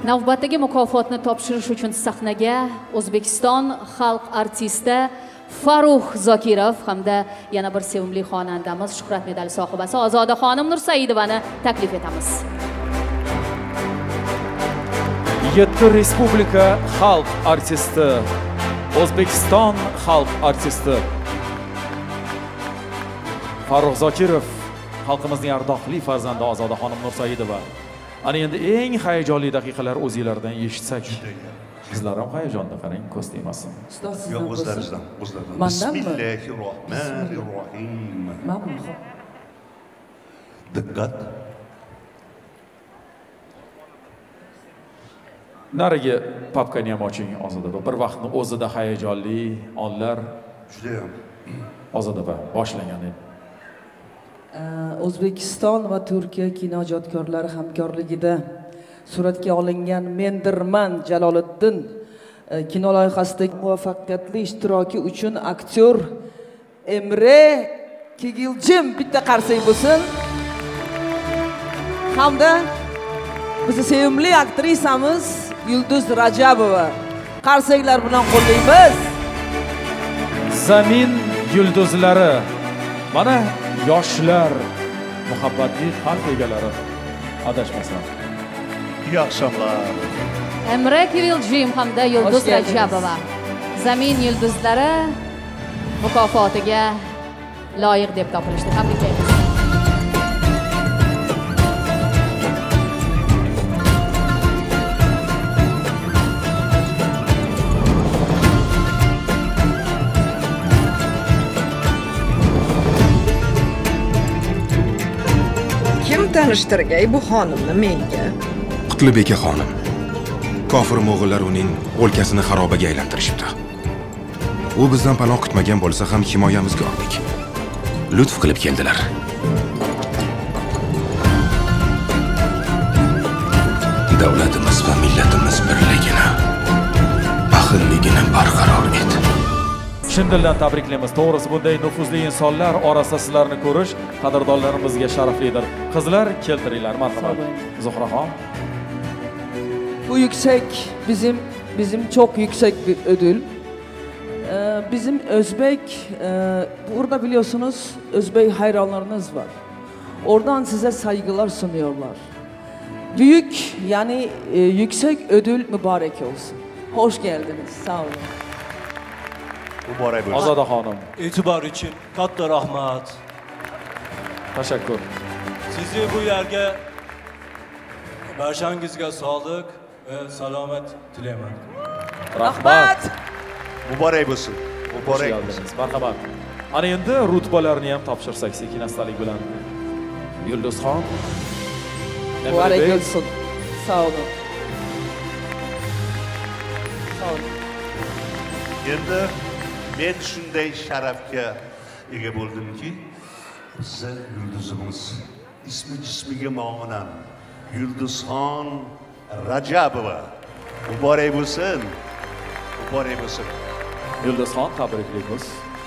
Navbatdagi mukofotni topshirish uchun sahnaga O'zbekiston xalq artisti Farruh Zokirov hamda yana bir sevimli xonandamiz Shuhrat medali sohibasi Ozodaxonim Nursaidovani taklif etamiz. 7 Respublika xalq artisti, O'zbekiston xalq artisti Farruh Zokirov, xalqimizning ardoqli farzandi Ozodaxonim Nursaidova. Ana endi eng hayajonli daqiqalar o'zingizlardan eshitsak. Sizlar ham hayajonda qarang, ko'z tegmasin. Yo'q, o'zlaringizdan. Bismillahirrohmanirrohim. Diqqat. Nariga papkani ham oching Ozodova. Bir vaqtni o'zida hayajonli onlar Juda ham. Ozodova boshlagan edi. O'zbekiston va Turkiya kinoijodkorlari hamkorligida suratga olingan Mendirman Jaloliddin kino loyihasidagi muvaffaqiyatli ishtiroki uchun aktyor Emre Kigilcim bitta qarsak bo'lsin. Hamda bizning sevimli aktrisamiz Yulduz Rajabova. Qarsaklar bilan qo'llaymiz. Zamin yulduzlari. Mana yoshlar, muhabbatli qalb egalari. Adashmasam. Yaxshilar. Emre Kigilcim hamda Yulduz Rajabova Zamin yulduzlari mukofotiga loyiq deb topilishdi. Tabriklaymiz. Tanishtirgay bu xonimni menga. Qutlibeka xonim. Kofir mo'g'illar uning o'lkasini xarobaga aylantirishibdi. U bizdan panoh kutmagan bo'lsa ham himoyamizga oldik. Lutf qilib keldilar. Davlatimiz va millatimiz birligini, baxilligini barqaror et. Chin dildan tabriklaymiz. To'g'risi bunday nufuzli insonlar orasida sizlarni ko'rish qadrdonlarimizga sharaflidir. Qizlar, keltiringlar, marhamat. Zuhraxon. Bu yüksek bizim çok yüksek bir ödül. Bizim Özbek, burada biliyorsunuz Özbek hayranlarınız var. Oradan size saygılar sunuyorlar. Büyük yani yüksek ödül mübarek olsun. Hoş geldiniz. Sağ olun. Mübarek olsun. Ozodaxonim. E'tibor uchun katta rahmat. Tashakkur. Sizni bu yerga barchangizga sog'lik va salomat tilayman. Rahmat. Mübarek olsun. Mübarek olsun. Marhamat. Ana endi rutbalarni ham topshirsak sekin-astalik bilan. Yulduzxon. Mübarek olsun. Sağ olun. Sağ olun. Endi men shunday sharafga ega bo'ldimki, siz yulduzimiz ismi jismiga mo'minan Yulduzxon Rajabova. Muborak bo'lsin. Muborak bo'lsin. Yulduzxon, tabriklaymiz.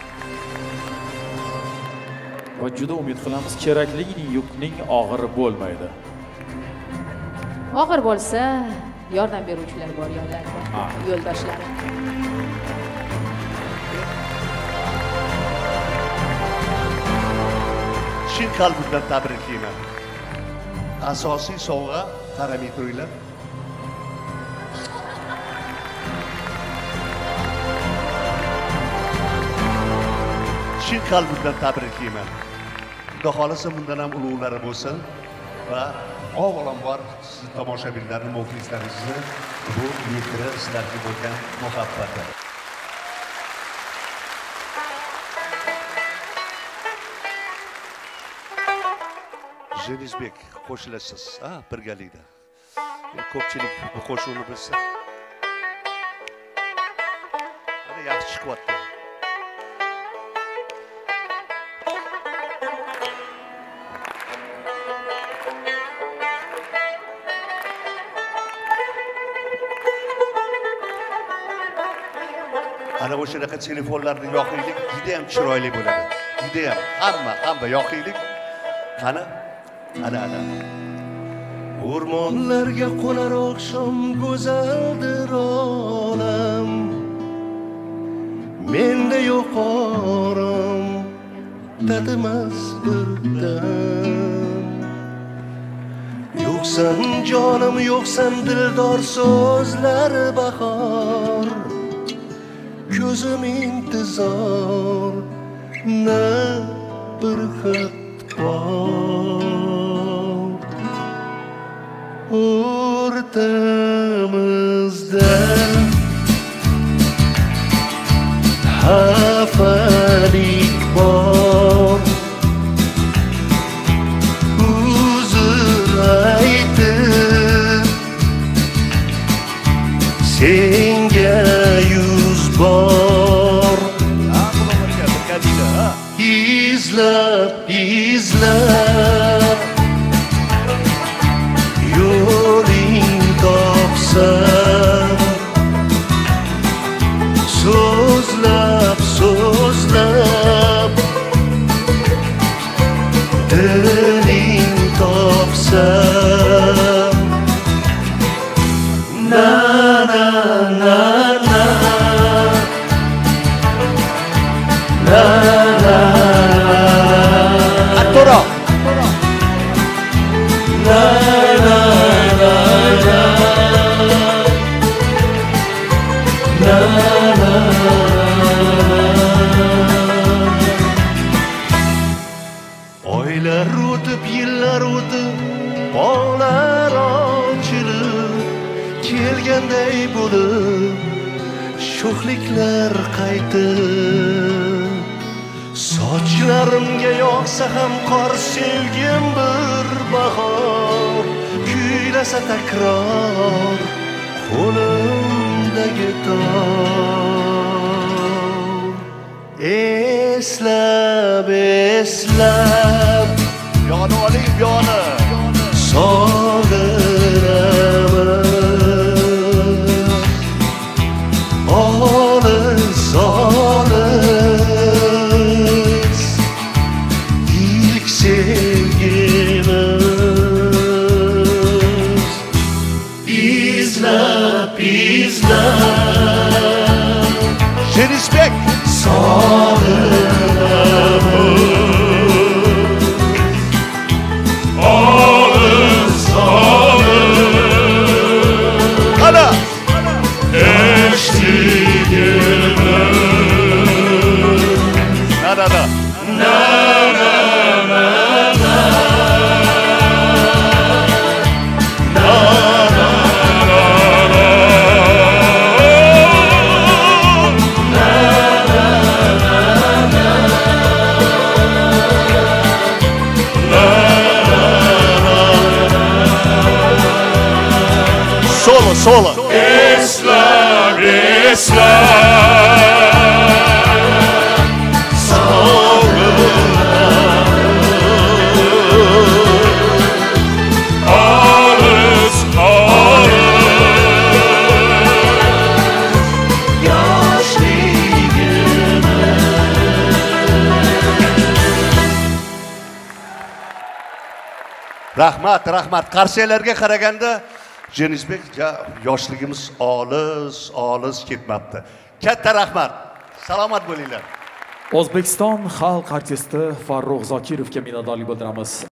Va juda umid qilamiz, kerakli yukning og'iri bo'lmaydi. Og'ir bo'lsa, yordam beruvchilar bor yo'llarda. Yo'ldoshlari. Chin qalbimdan tabriklayman. Asosiy sovg'a qaramay turinglar. Chin qalbimdan tabriklayman. Xudo xolasa bundan ham ulug'lari bo'lsin va avvalambor siz tomoshabinlarning muxlislaringizni bu mehri sizlarga bo'lgan muhabbati. Jenizbek qo'shilasiz, birgalikda. Ko'pchilik bu qo'shiqni bilsa. Mana yaxshi chiqyapti. Ana o'shanaqa telefonlarni yoqiylik juda ham chiroyli bo'ladi. Juda ham hamma yoqiylik. Qani? Ana. O'rmonlarga qo'nar oqshom go'zaldir olam. Menda yo'q orom, tatimas bir dam. Yo'qsan jonim, yo'qsan dildor so'zlari bahor. Ko'zim intizor, na bir xat bor. O'rtamizda xafalik bor. Uzr aytib senga yuz bor. izlab yo'ling topsam, so'zlab diling topsam, na na na na na na Atoro na na na na na oylar o'tib, yillar o'tib, bog'lar ochilib, kelganday bo'lib, sho'xliklar qaytib. Sochlarimga yog'sa ham qor, sevgim bir bahor, kuylasa takror qo'limdagi tor. Eslab yoni oling yoni sog'inamiz, olis ilk sevgimiz. İzlab Şerisbek sog'inamiz, olis ana eshitgimiz. Na na na na na na na na na Solo. Eslab sog'inamiz, olis yoshligimiz. Rahmat. Qarshilarga qaraganda Jenisbek yoshligimiz olis ketmabdi. Katta rahmat. Salomat bo'linglar. O'zbekiston xalq artisti Farruh Zokirovga minnatdorlik bildiramiz.